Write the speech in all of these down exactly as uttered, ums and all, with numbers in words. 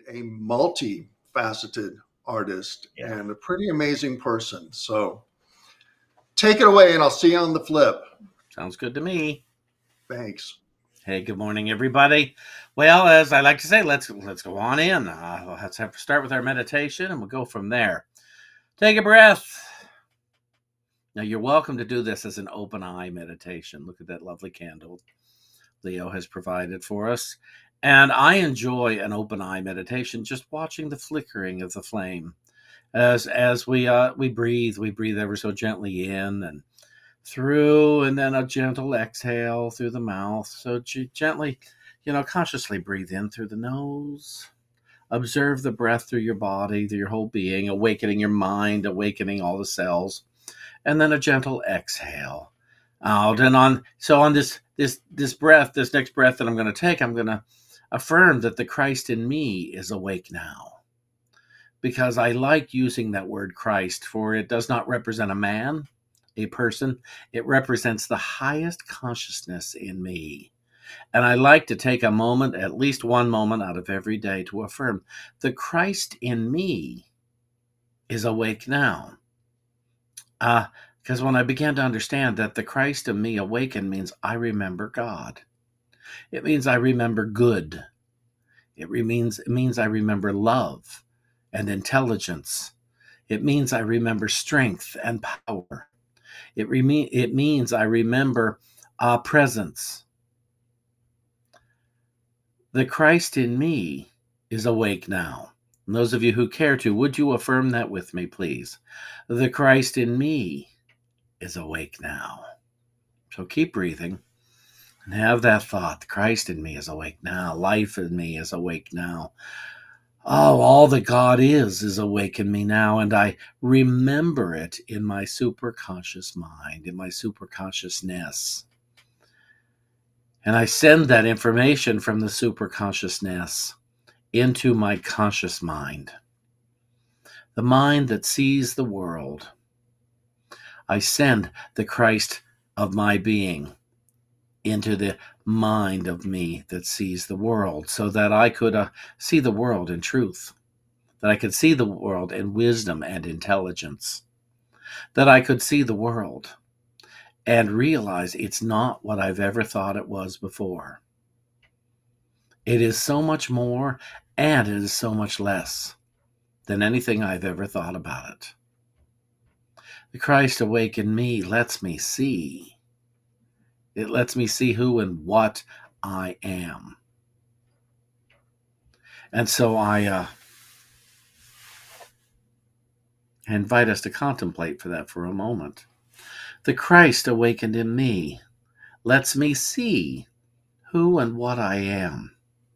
a multifaceted artist Yeah. and a pretty amazing person. So take it away, and I'll see you on the flip. Sounds good to me. Thanks. Hey, good morning, everybody. Well, as I like to say, let's let's go on in. Uh, let's have to start with our meditation, and we'll go from there. Take a breath. Now, you're welcome to do this as an open eye meditation. Look at that lovely candle Leo has provided for us. And I enjoy an open eye meditation, just watching the flickering of the flame as as we uh, we breathe. We breathe ever so gently in and through, and then a gentle exhale through the mouth. So g- gently, you know, consciously breathe in through the nose. Observe the breath through your body, through your whole being, awakening your mind, awakening all the cells, and then a gentle exhale out. And on so on this this this breath, this next breath that I'm going to take, I'm going to affirm that the Christ in me is awake now. Because I like using that word Christ, for it does not represent a man, a person. It represents the highest consciousness in me. And I like to take a moment, at least one moment out of every day, to affirm the Christ in me is awake now. Uh, because when I began to understand that the Christ in me awakened means I remember God. It means I remember good. It means, it means I remember love and intelligence. It means I remember strength and power. It, re- it means I remember uh, presence. The Christ in me is awake now. And those of you who care to, would you affirm that with me, please? The Christ in me is awake now. So keep breathing and have that thought. The Christ in me is awake now. Life in me is awake now. Oh, all that God is is awake in me now, and I remember it in my superconscious mind, in my superconsciousness. And I send that information from the superconsciousness into my conscious mind, the mind that sees the world. I send the Christ of my being into the mind of me that sees the world, so that I could uh, see the world in truth, that I could see the world in wisdom and intelligence, that I could see the world and realize it's not what I've ever thought it was before. It is so much more, and it is so much less than anything I've ever thought about it. The Christ awake in me lets me see. It lets me see who and what I am. And so I uh, invite us to contemplate for that for a moment. The Christ awakened in me lets me see who and what I am.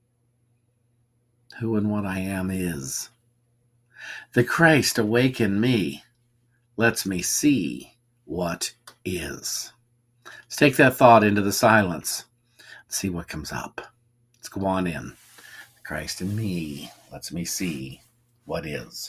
Who and what I am is. The Christ awake in me lets me see what is. Let's take that thought into the silence. Let's see what comes up. Let's go on in. The Christ in me lets me see what is.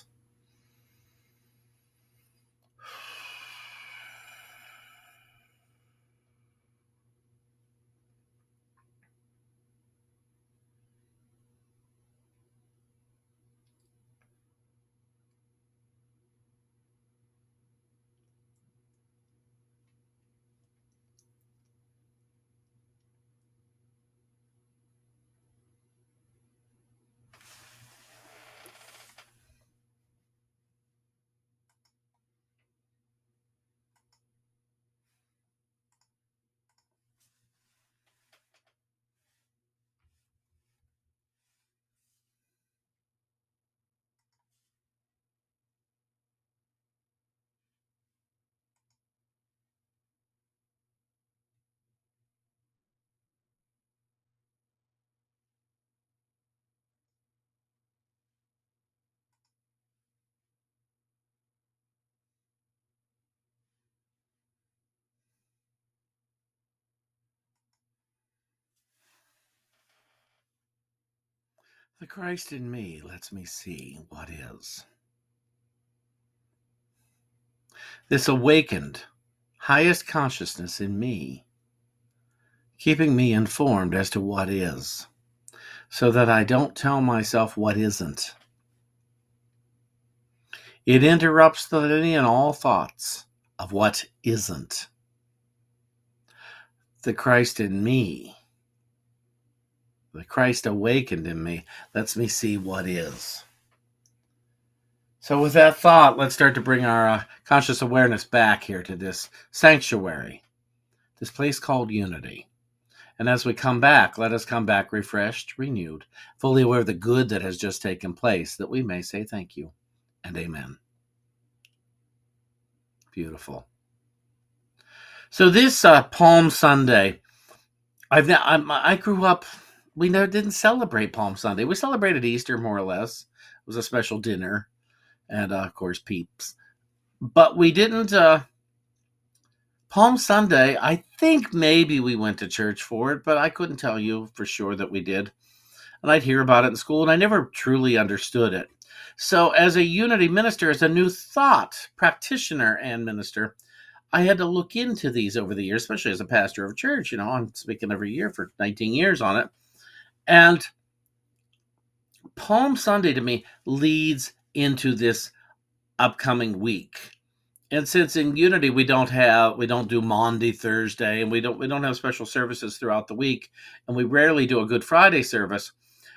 The Christ in me lets me see what is. This awakened, highest consciousness in me, keeping me informed as to what is, so that I don't tell myself what isn't. It interrupts the any and all thoughts of what isn't. The Christ in me, the Christ awakened in me, lets me see what is. So with that thought, let's start to bring our uh, conscious awareness back here to this sanctuary, this place called unity. And as we come back, let us come back refreshed, renewed, fully aware of the good that has just taken place, that we may say thank you and amen. Beautiful. So this uh, Palm Sunday, I've I'm, I grew up, we never didn't celebrate Palm Sunday. We celebrated Easter more or less. It was a special dinner and, uh, of course, peeps. But we didn't, uh, Palm Sunday, I think maybe we went to church for it, but I couldn't tell you for sure that we did. And I'd hear about it in school, and I never truly understood it. So as a Unity minister, as a new thought practitioner and minister, I had to look into these over the years, especially as a pastor of a church. You know, I'm speaking every year for nineteen years on it. And Palm Sunday to me leads into this upcoming week. And since in Unity we don't have, we don't do Maundy Thursday, and we don't we don't have special services throughout the week, and we rarely do a Good Friday service,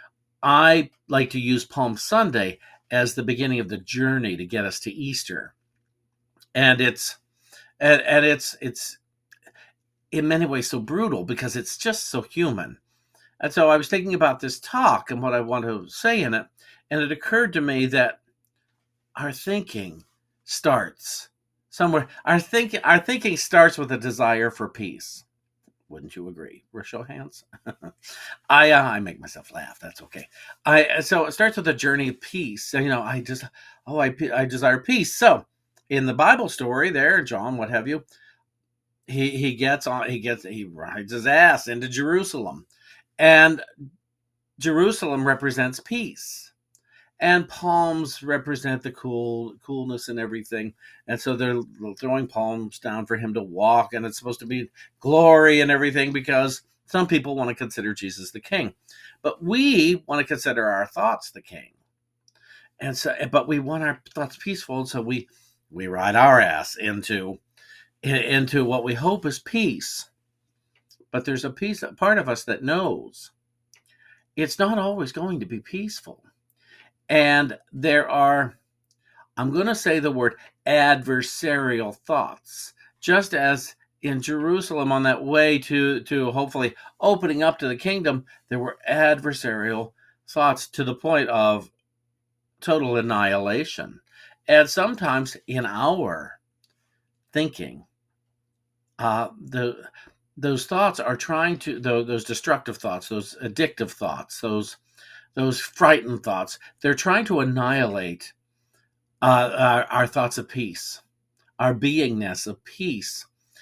I like to use Palm Sunday as the beginning of the journey to get us to Easter. And it's and, and it's it's in many ways so brutal because it's just so human. And so I was thinking about this talk and what I want to say in it, and it occurred to me that our thinking starts somewhere. Our thinking, our thinking starts with a desire for peace. Wouldn't you agree? Show hands. I uh, I make myself laugh. That's okay. I so it starts with a journey of peace. You know, I just oh I I desire peace. So in the Bible story, there, John, what have you, he he gets on. He gets he rides his ass into Jerusalem, and Jerusalem represents peace. And palms represent the cool coolness and everything. And so they're throwing palms down for him to walk. And it's supposed to be glory and everything because some people want to consider Jesus the king. But we want to consider our thoughts the king. And so, but we want our thoughts peaceful. And so we, we ride our ass into, into what we hope is peace. But there's a piece, a part of us that knows it's not always going to be peaceful. And there are, I'm going to say the word adversarial thoughts, just as in Jerusalem on that way to, to hopefully opening up to the kingdom, there were adversarial thoughts to the point of total annihilation. And sometimes in our thinking, uh, the those thoughts are trying to, those destructive thoughts, those addictive thoughts, those Those frightened thoughts, they're trying to annihilate uh, our, our thoughts of peace, our beingness of peace.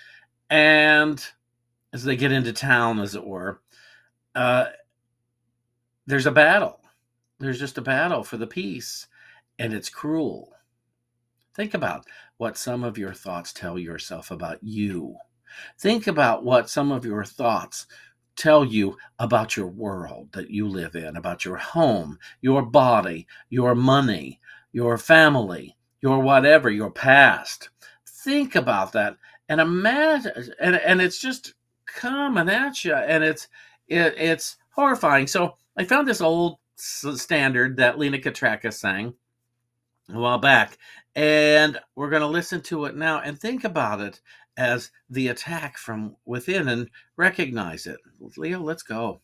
And as they get into town, as it were, uh, there's a battle. There's just a battle for the peace, and it's cruel. Think about what some of your thoughts tell yourself about you. Think about what some of your thoughts tell you about your world that you live in, about your home, your body, your money, your family, your whatever, your past. Think about that and imagine, and, and it's just coming at you, and it's it, it's horrifying. So I found this old standard that Lena Katraka sang a while back, and we're going to listen to it now and think about it as the attack from within and recognize it. Leo, let's go.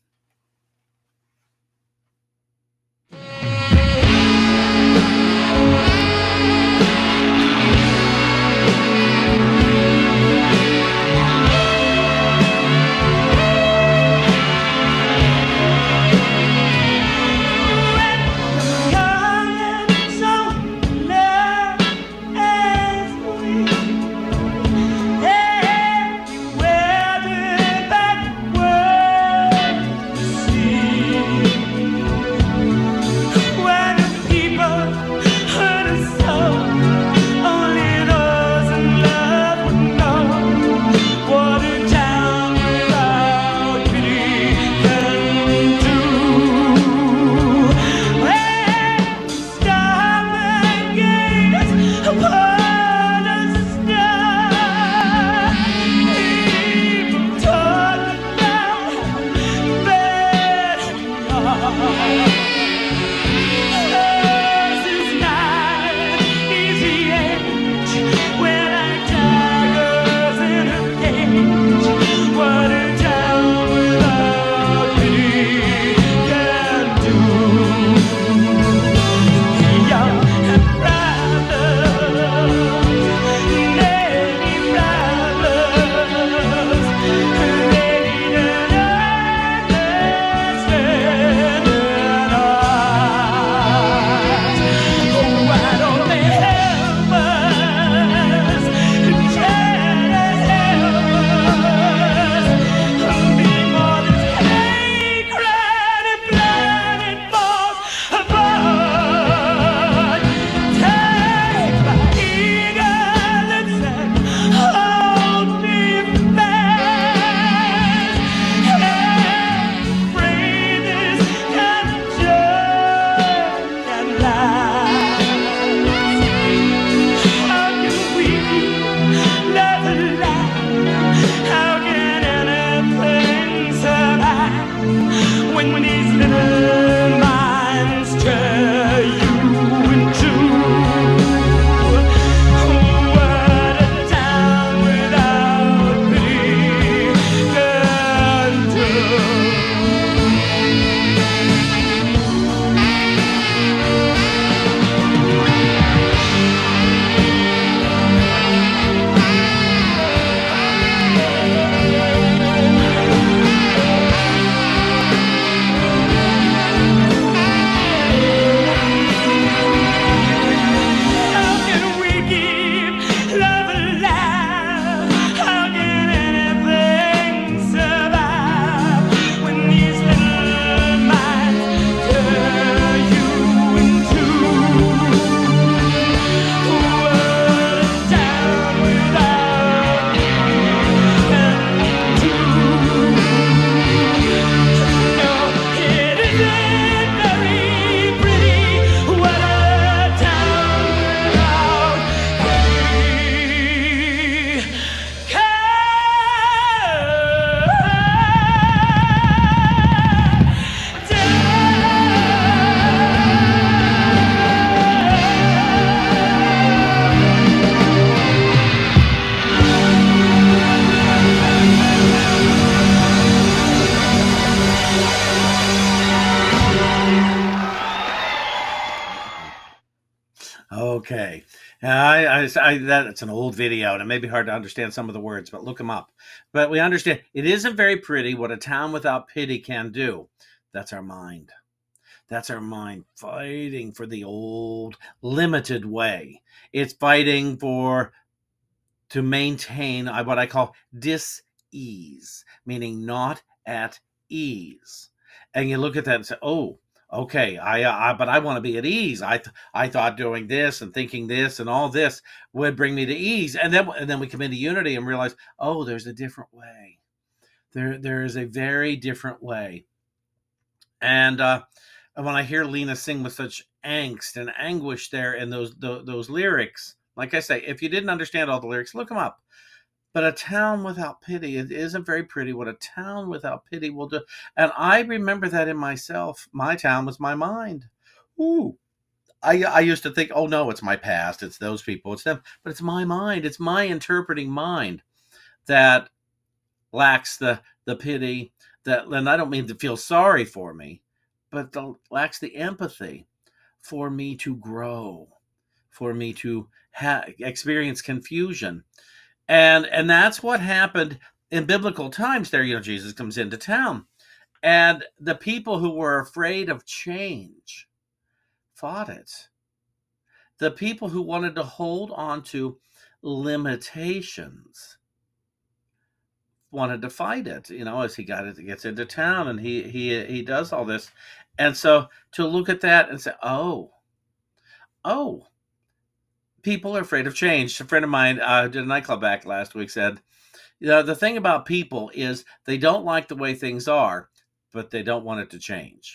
Okay. I, I, I, that's an old video, and it may be hard to understand some of the words, but look them up. But we understand it isn't very pretty what a town without pity can do. That's our mind. That's our mind fighting for the old limited way. It's fighting for to maintain what I call dis-ease, meaning not at ease. And you look at that and say, "Oh, okay, I, I but I want to be at ease. I th- I thought doing this and thinking this and all this would bring me to ease." And then and then we come into unity and realize, "Oh, there's a different way. There there is a very different way." And uh, when I hear Lena sing with such angst and anguish there in those, those those lyrics, like I say, if you didn't understand all the lyrics, look them up. But a town without pity, it isn't very pretty what a town without pity will do. And I remember that in myself. My town was my mind. Ooh. I, I used to think, oh no, it's my past, it's those people, it's them. But it's my mind, it's my interpreting mind that lacks the the pity, that, and I don't mean to feel sorry for me, but the, lacks the empathy for me to grow, for me to ha- experience confusion. And and that's what happened in biblical times there. You know, Jesus comes into town, and the people who were afraid of change fought it. The people who wanted to hold on to limitations wanted to fight it, you know, as he got it gets into town, and he he he does all this. And so to look at that and say, oh, oh, people are afraid of change. A friend of mine uh, did a nightclub act last week, said, you know, the thing about people is they don't like the way things are, but they don't want it to change.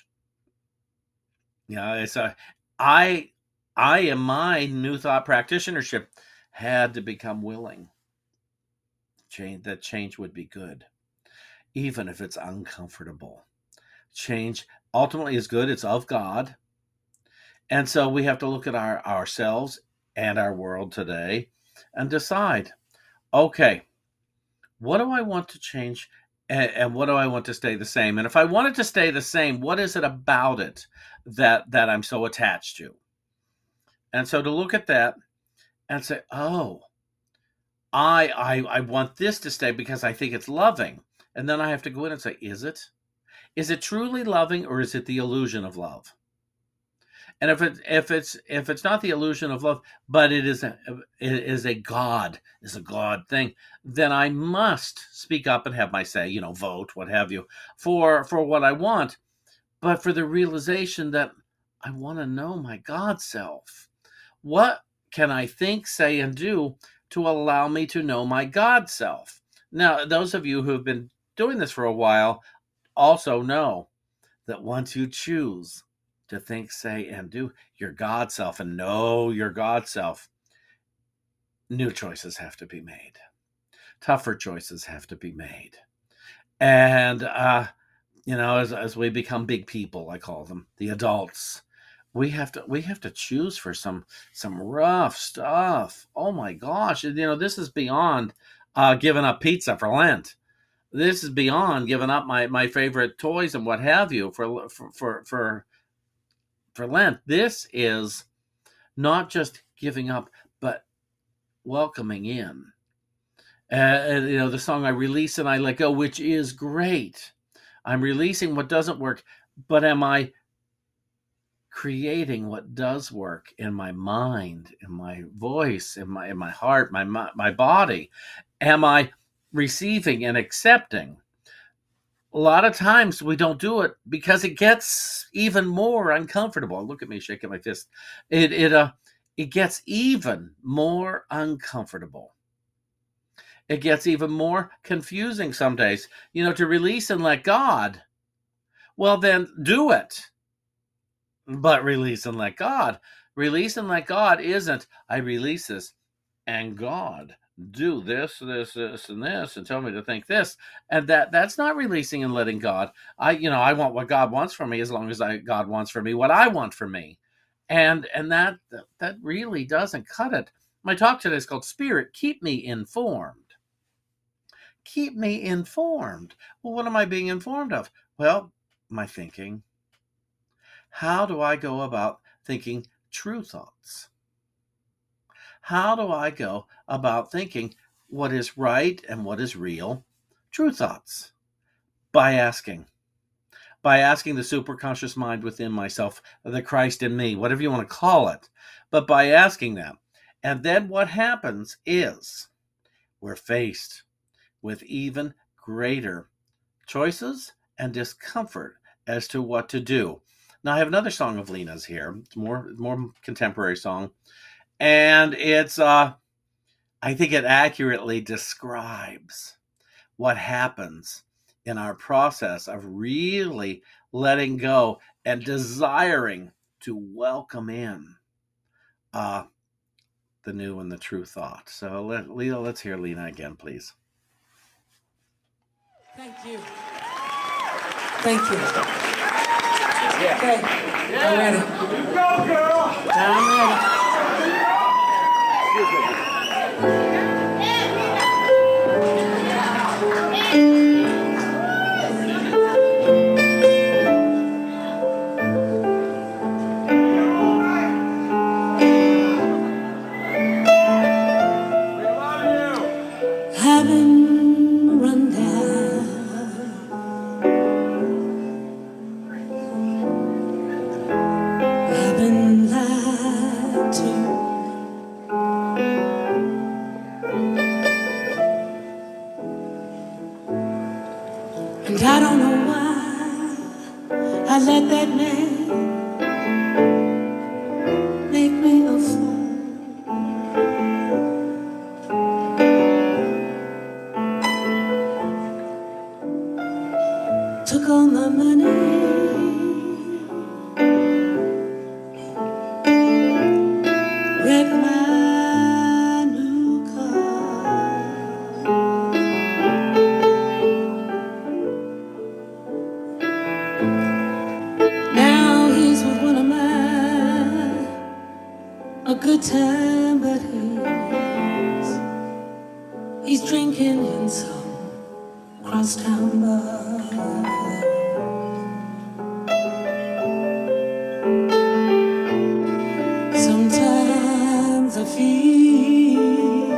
You know, it's a I I in my new thought practitionership had to become willing. Change that change would be good, even if it's uncomfortable. Change ultimately is good. It's of God. And so we have to look at our ourselves and our world today and decide, okay, what do I want to change, and, and what do I want to stay the same? And if I want it to stay the same, what is it about it that that I'm so attached to? And so to look at that and say, oh, I I I want this to stay because I think it's loving. And then I have to go in and say, is it? Is it truly loving, or is it the illusion of love? And if it if it's if it's not the illusion of love, but it is a it is a God, is a God thing, then I must speak up and have my say, you know, vote, what have you, for for what I want, but for the realization that I want to know my God self. What can I think, say, and do to allow me to know my God self? Now, those of you who have been doing this for a while also know that once you choose to think, say, and do your God self and know your God self, new choices have to be made. Tougher choices have to be made. And, uh, you know, as, as we become big people, I call them the adults, we have to we have to choose for some some rough stuff. Oh my gosh, you know, this is beyond uh, giving up pizza for Lent. This is beyond giving up my, my favorite toys and what have you for for for for, for Lent. This is not just giving up, but welcoming in. Uh, and, you know, the song I release and I let go, which is great. I'm releasing what doesn't work, but am I creating what does work in my mind, in my voice, in my in my heart, my my, my body? Am I receiving and accepting? A lot of times we don't do it because it gets even more uncomfortable. Look at me shaking my fist. It it uh it gets even more uncomfortable. It gets even more confusing some days. You know, to release and let God, well, then do it. But release and let God. Release and let God isn't, I release this and God do this, this, this, and this, and tell me to think this. And that that's not releasing and letting God. I, you know, I want what God wants for me as long as I God wants for me what I want for me. And and that that really doesn't cut it. My talk today is called Spirit, Keep Me Informed. Keep me informed. Well, what am I being informed of? Well, my thinking. How do I go about thinking true thoughts? How do I go about thinking what is right and what is real? True thoughts. By asking. By asking the superconscious mind within myself, the Christ in me, whatever you want to call it. But by asking them. And then what happens is we're faced with even greater choices and discomfort as to what to do. Now, I have another song of Lena's here. It's more more contemporary song. And it's, uh, I think it accurately describes what happens in our process of really letting go and desiring to welcome in uh, the new and the true thought. So, let, Lena, let's hear Lena again, please. Thank you. Thank you. Yeah. Okay. Yeah. I'm ready. You go, girl. I'm ready. Having run down I've been lied to, and I don't know why I let that man make me a fool. Took all my money, wrecked my new car. Now he's with one of mine, a good time, but he's he's drinking in some crosstown bar. Sometimes I feel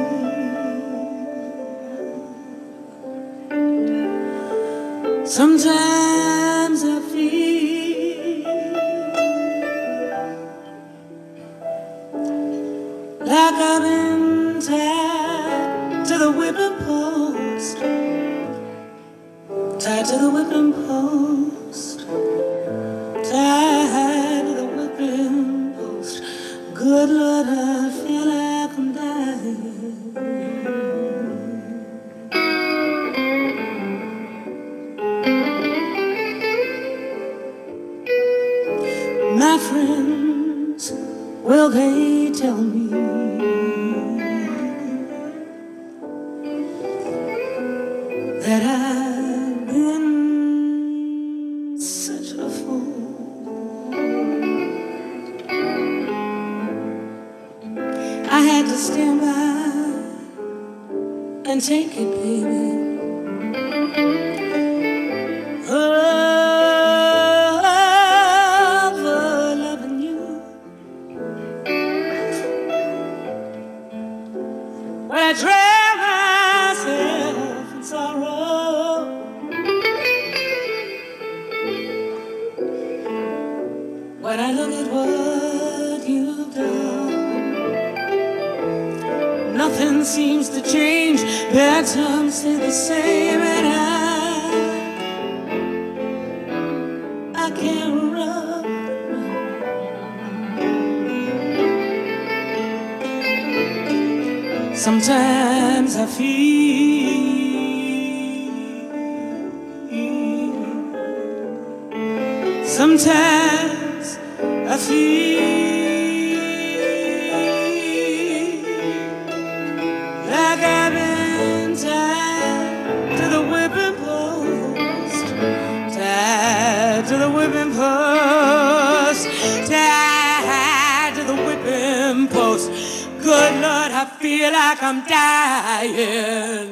Sometimes I feel like I've been tied to the whipping post, tied to the whipping post, tied to the whipping post. Good Lord, I feel like I'm dying. My friends, will they tell me that I've been such a fool? I had to stand by and take it, baby. Oh, I drown myself in sorrow. When I look at what you've done, nothing seems to change. Bad times stay the same, and I, I can't run. Sometimes I feel, sometimes I feel like I've been tied to the whipping post, tied to the whipping post, tied to the whipping post. Good Lord, I feel like I'm dying.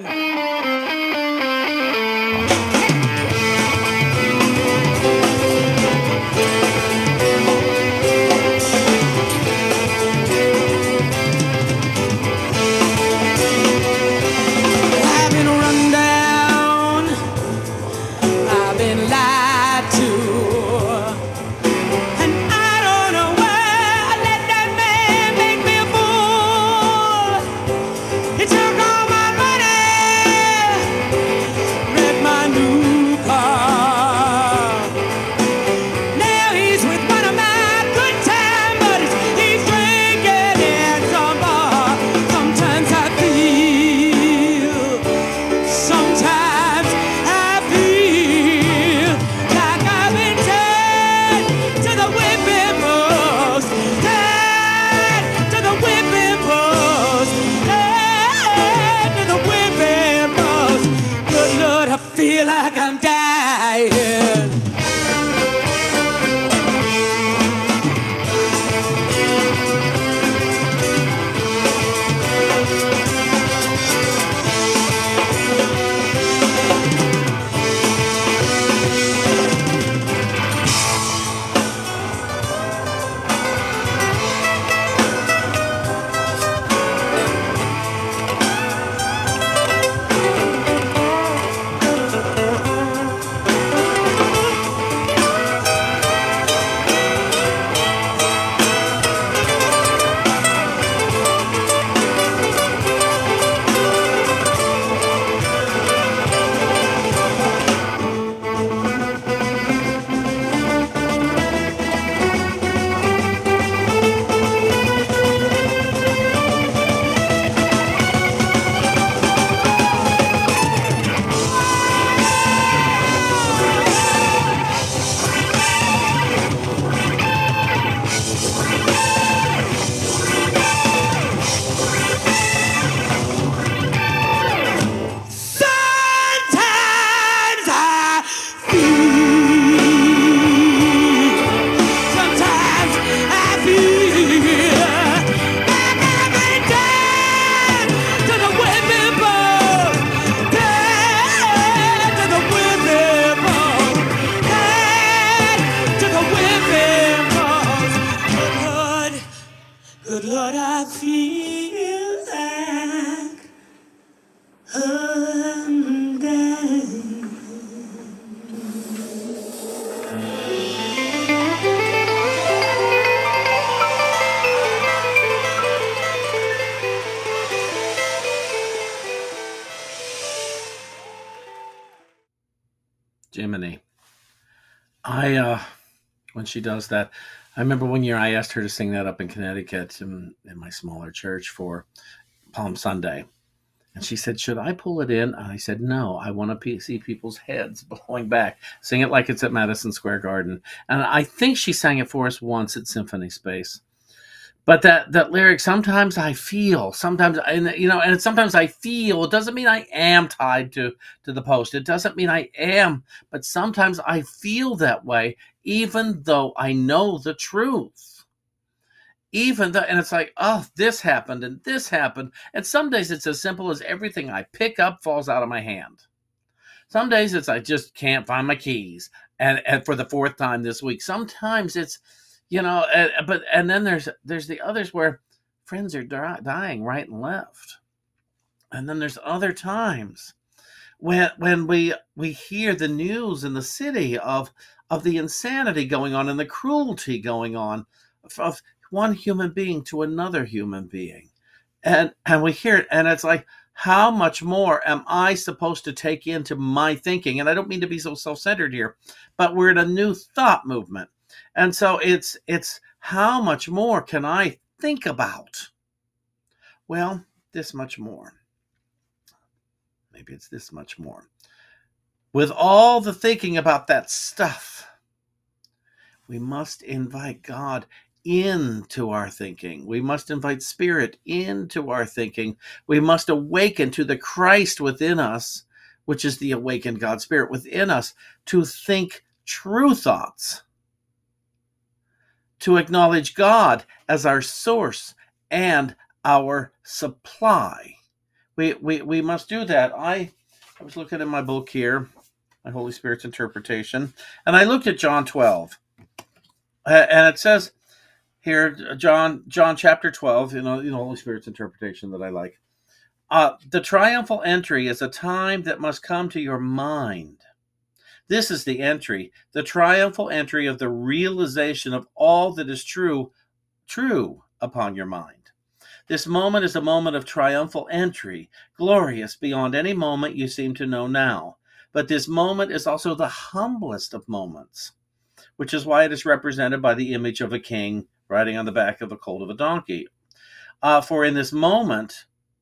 Good Lord, I feel like I'm dying. Jiminy. I, uh, when she does that, I remember one year I asked her to sing that up in Connecticut in, in my smaller church for Palm Sunday. And she said, should I pull it in? And I said, no, I want to see people's heads blowing back. Sing it like it's at Madison Square Garden. And I think she sang it for us once at Symphony Space. But that, that lyric, sometimes I feel, sometimes, and you know, and sometimes I feel, it doesn't mean I am tied to, to the post. It doesn't mean I am, but sometimes I feel that way, even though I know the truth. Even though, and it's like, oh, this happened and this happened. And some days it's as simple as everything I pick up falls out of my hand. Some days it's I just can't find my keys. And, and for the fourth time this week, sometimes it's, you know, uh, but and then there's there's the others where friends are di- dying right and left, and then there's other times when when we we hear the news in the city of of the insanity going on and the cruelty going on of, of one human being to another human being, and and we hear it, and it's like, how much more am I supposed to take into my thinking? And I don't mean to be so self-centered here, but we're in a new thought movement. And so it's it's how much more can I think about? Well, this much more. Maybe it's this much more. With all the thinking about that stuff, we must invite God into our thinking. We must invite Spirit into our thinking. We must awaken to the Christ within us, which is the awakened God Spirit within us, to think true thoughts. To acknowledge God as our source and our supply. We, we, we must do that. I, I was looking in my book here, my Holy Spirit's interpretation, and I looked at John twelve. And it says here, John John chapter twelve, you know, you know, Holy Spirit's interpretation that I like. Uh, the triumphal entry is a time that must come to your mind. This is the entry, the triumphal entry of the realization of all that is true, true upon your mind. This moment is a moment of triumphal entry, glorious beyond any moment you seem to know now. But this moment is also the humblest of moments, which is why it is represented by the image of a king riding on the back of a colt of a donkey. Uh, for in this moment,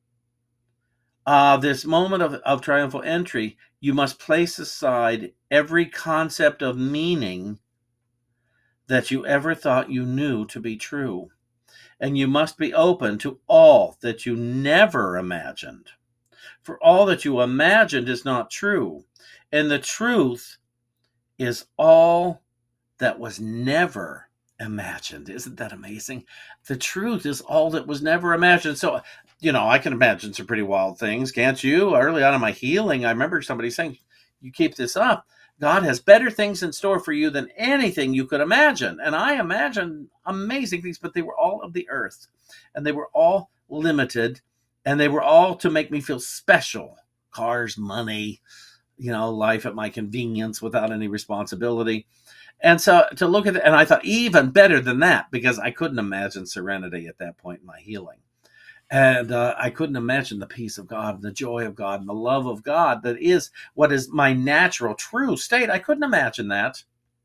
uh, this moment of, of triumphal entry, you must place aside every concept of meaning that you ever thought you knew to be true. And you must be open to all that you never imagined. For all that you imagined is not true. And the truth is all that was never imagined. Isn't that amazing? The truth is all that was never imagined. So, you know, I can imagine some pretty wild things, can't you? Early on in my healing, I remember somebody saying, you keep this up, God has better things in store for you than anything you could imagine. And I imagined amazing things, but they were all of the earth. And they were all limited. And they were all to make me feel special. Cars, money, you know, life at my convenience without any responsibility. And so to look at it, and I thought even better than that, because I couldn't imagine serenity at that point in my healing. And uh, I couldn't imagine the peace of God, and the joy of God, and the love of God that is what is my natural, true state. I couldn't imagine that.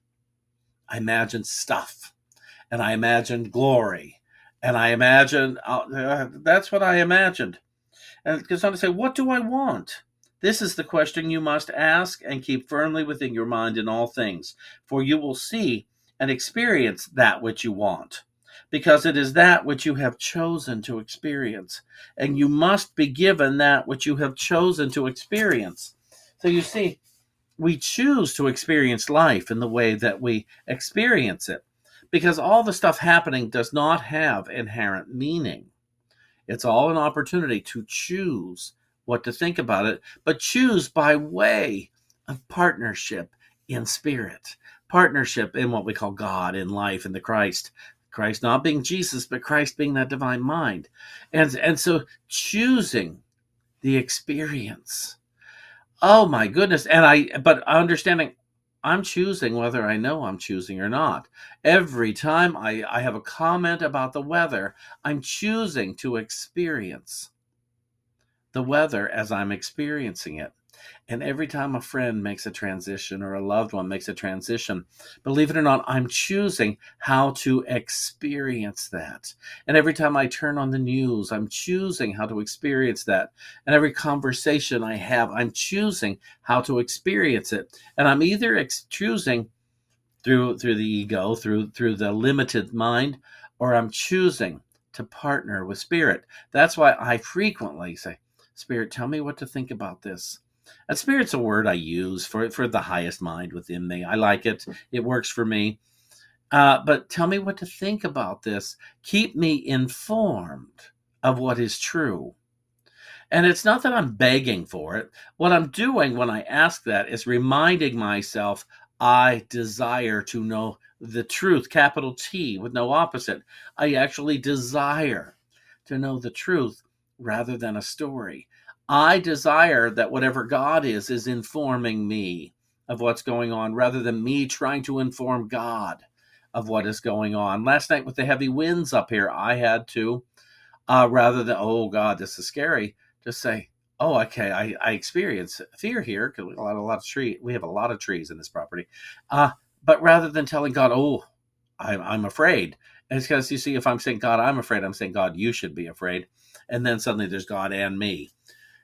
I imagined stuff, and I imagined glory, and I imagined, uh, that's what I imagined. And because I'm going to say, what do I want? This is the question you must ask and keep firmly within your mind in all things, for you will see and experience that which you want, because it is that which you have chosen to experience, and you must be given that which you have chosen to experience. So you see, we choose to experience life in the way that we experience it, because all the stuff happening does not have inherent meaning. It's all an opportunity to choose what to think about it, but choose by way of partnership in spirit, partnership in what we call God, in life, in the Christ, Christ not being Jesus, but Christ being that divine mind. And, and so choosing the experience. Oh my goodness. And I, but understanding I'm choosing whether I know I'm choosing or not. Every time I, I have a comment about the weather, I'm choosing to experience the weather as I'm experiencing it. And every time a friend makes a transition or a loved one makes a transition, believe it or not, I'm choosing how to experience that. And every time I turn on the news, I'm choosing how to experience that. And every conversation I have, I'm choosing how to experience it. And I'm either ex- choosing through through the ego, through through the limited mind, or I'm choosing to partner with Spirit. That's why I frequently say, Spirit, tell me what to think about this. And Spirit's a word I use for, for the highest mind within me. I like it. It works for me. Uh, but tell me what to think about this. Keep me informed of what is true. And it's not that I'm begging for it. What I'm doing when I ask that is reminding myself I desire to know the truth, capital T with no opposite. I actually desire to know the truth rather than a story. I desire that whatever God is, is informing me of what's going on rather than me trying to inform God of what is going on. Last night with the heavy winds up here, I had to, uh, rather than, oh God, this is scary, just say, oh, okay, I, I experience fear here because we have a lot, a lot of tree. We have a lot of trees in this property. Uh, but rather than telling God, oh, I'm, I'm afraid. And it's because, you see, if I'm saying, God, I'm afraid, I'm saying, God, you should be afraid. And then suddenly there's God and me.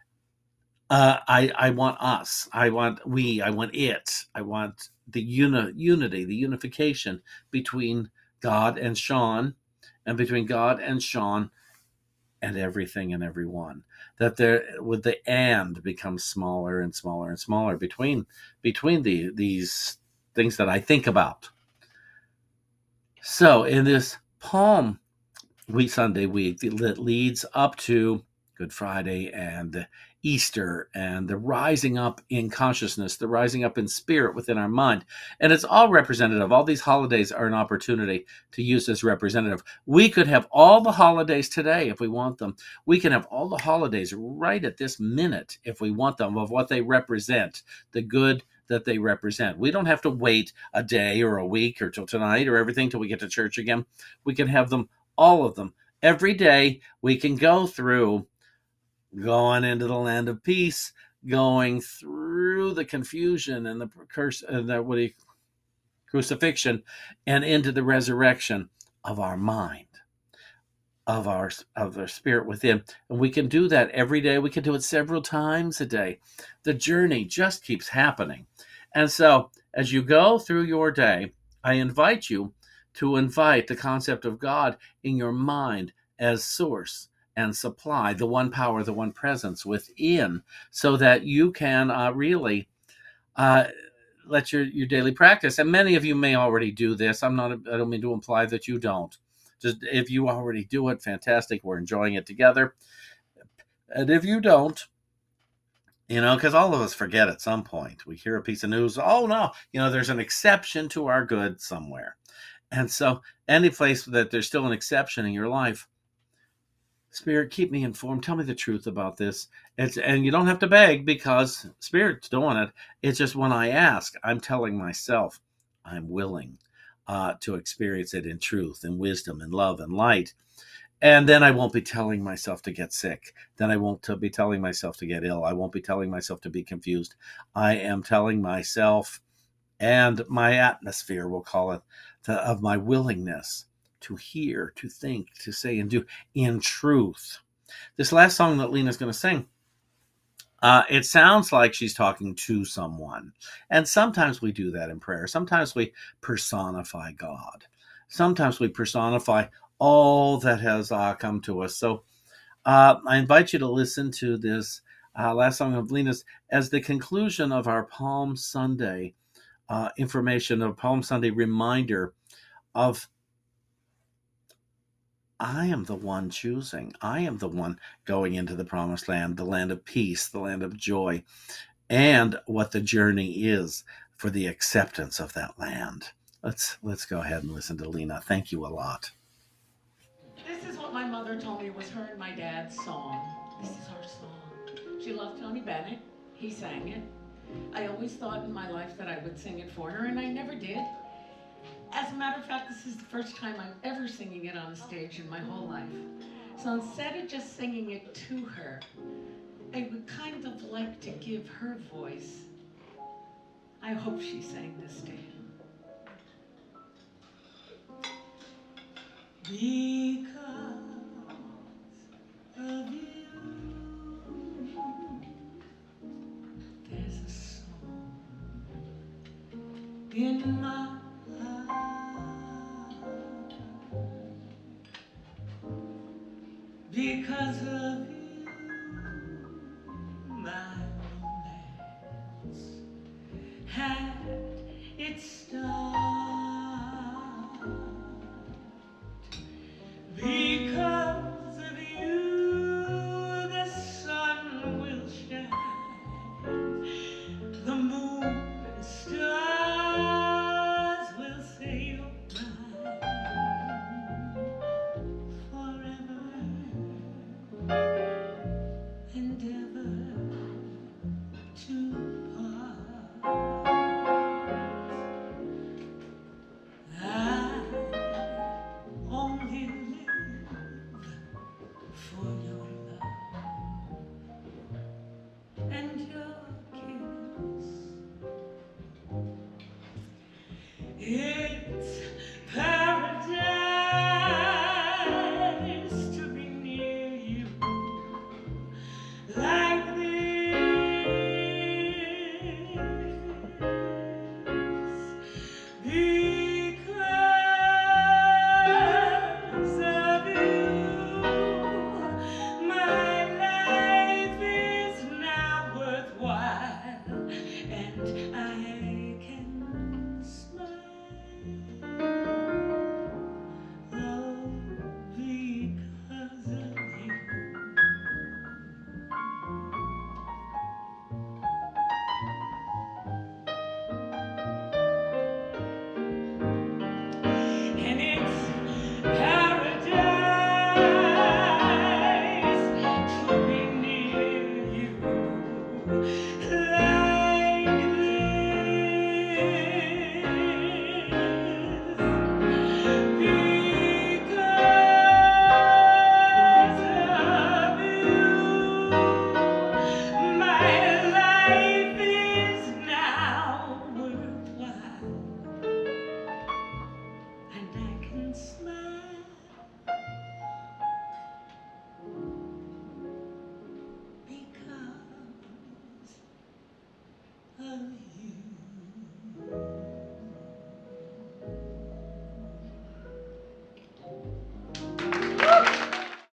Uh, I, I want us. I want we. I want it. I want the uni- unity, the unification between God and Sean, and between God and Sean and everything and everyone. That there, with the and becomes smaller and smaller and smaller between between the these things that I think about. So in this Palm Week Sunday week that leads up to Good Friday and Easter and the rising up in consciousness, the rising up in spirit within our mind. And it's all representative. All these holidays are an opportunity to use as representative. We could have all the holidays today if we want them. We can have all the holidays right at this minute if we want them, of what they represent, the good that they represent. We don't have to wait a day or a week or till tonight or everything till we get to church again. We can have them, all of them. Every day we can go through going into the land of peace, going through the confusion and the curse and the what do you, crucifixion, and into the resurrection of our mind, of our of our spirit within. And we can do that every day. We can do it several times a day. The journey just keeps happening. And so as you go through your day, I invite you to invite the concept of God in your mind as source and supply, the one power, the one presence within, so that you can uh, really uh, let your, your daily practice. And many of you may already do this. I'm not, I don't mean to imply that you don't. Just if you already do it, fantastic. We're enjoying it together. And if you don't, you know, because all of us forget at some point. We hear a piece of news. Oh no, you know, there's an exception to our good somewhere. And so any place that there's still an exception in your life, Spirit, keep me informed. Tell me the truth about this. It's, and you don't have to beg because Spirit's doing it. It's just when I ask, I'm telling myself I'm willing uh, to experience it in truth and wisdom and love and light. And then I won't be telling myself to get sick. Then I won't be telling myself to get ill. I won't be telling myself to be confused. I am telling myself, and my atmosphere, we'll call it, the, of my willingness to hear, to think, to say, and do in truth. This last song that Lena's going to sing, uh, it sounds like she's talking to someone. And sometimes we do that in prayer. Sometimes we personify God. Sometimes we personify all that has uh, come to us. So uh, I invite you to listen to this uh, last song of Lena's as the conclusion of our Palm Sunday uh, information, of Palm Sunday reminder of I am the one choosing. I am the one going into the promised land, the land of peace, the land of joy, and what the journey is for the acceptance of that land. Let's let's go ahead and listen to Lena. Thank you a lot. never told me it was her and my dad's song. This is our song. She loved Tony Bennett. He sang it. I always thought in my life that I would sing it for her, and I never did. As a matter of fact, this is the first time I'm ever singing it on a stage in my whole life. So instead of just singing it to her, I would kind of like to give her voice. I hope she sang this to him. Because of you, there's a song in my heart. Because of you.